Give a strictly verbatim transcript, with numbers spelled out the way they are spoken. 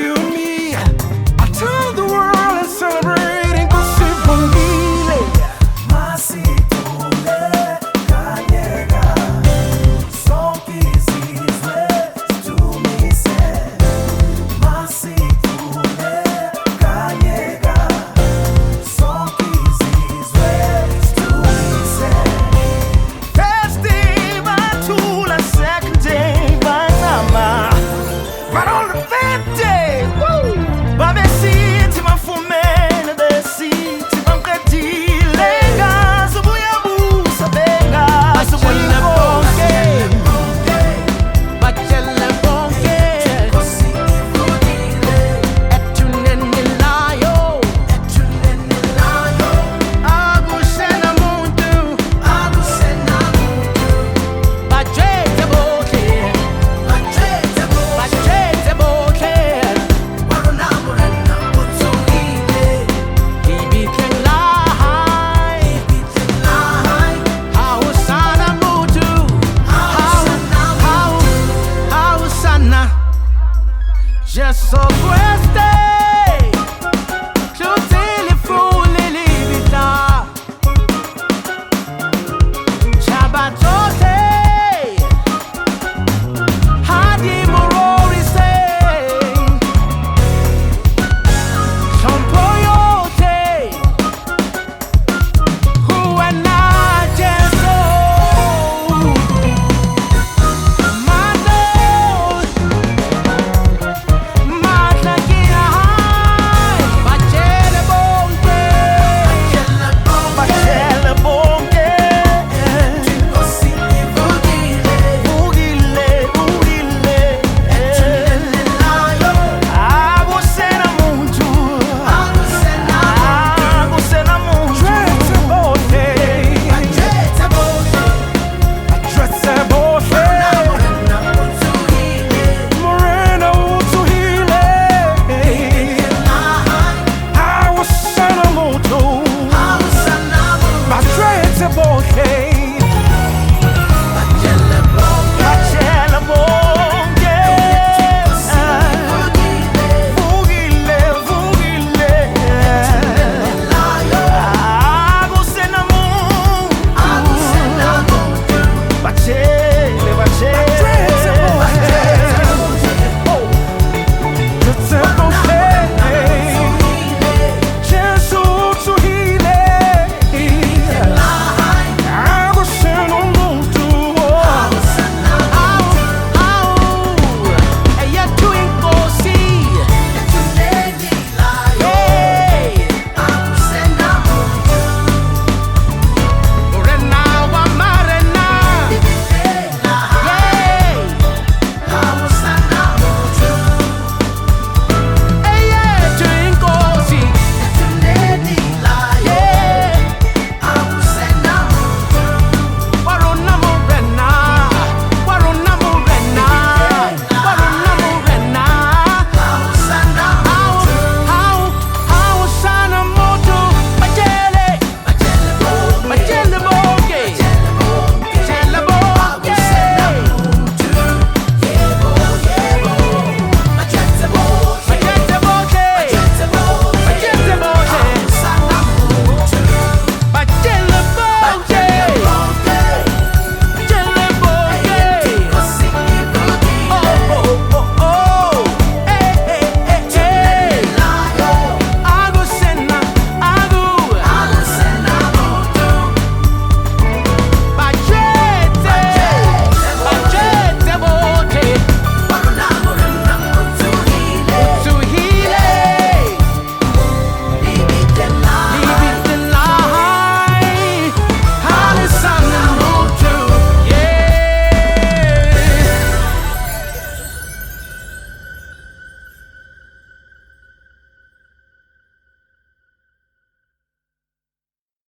you and me. I tell the world and celebrate and go symphony. Masitule kanyega sonkizizwe situmise. Masitule kanyega sonkizizwe situmise. First day by Tula, second day by Nama. But on the third day, woo, by the seat to my full man, the seat to my pretty legas, Buya Busa Vegas, Buya Bonke, Bachele Bonke, Etunenilayo, Etunenilayo Agusena Muntu, agusena Bachete Bonke, bachete bo Bachete Bonke, warunamurana utsungile Ibikenlahai, bitlahai Hausana Mutu, Hausana Hausana, just so queste.